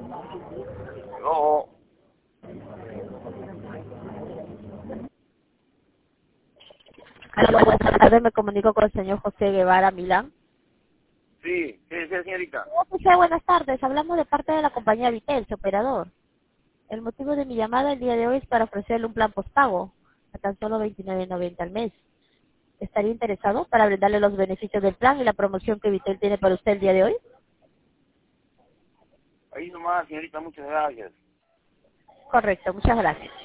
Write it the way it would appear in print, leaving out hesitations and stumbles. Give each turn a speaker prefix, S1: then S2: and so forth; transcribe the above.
S1: No,
S2: Aló, buenas tardes, me comunico con el señor José Guevara Milán.
S1: sí, señorita.
S2: José, buenas tardes, hablamos de parte de la compañía Vitel, su operador. El motivo de mi llamada el día de hoy es para ofrecerle un plan postpago a tan solo $29.90 al mes. ¿Estaría interesado para brindarle los beneficios del plan y la promoción que Vitel tiene para usted el día de hoy?
S1: Ahí nomás, señorita, muchas gracias.
S2: Correcto, muchas gracias.